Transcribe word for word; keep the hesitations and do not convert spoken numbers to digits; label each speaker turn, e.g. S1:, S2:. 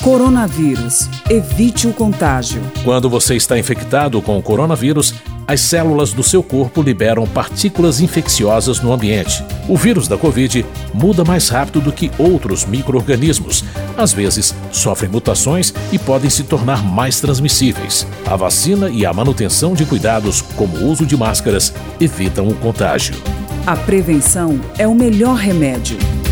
S1: Coronavírus. Evite o contágio.
S2: Quando você está infectado com o coronavírus, as células do seu corpo liberam partículas infecciosas no ambiente. O vírus da Covid muda mais rápido do que outros micro-organismos. Às vezes, sofrem mutações e podem se tornar mais transmissíveis. A vacina e a manutenção de cuidados, como o uso de máscaras, evitam o contágio.
S1: A prevenção é o melhor remédio.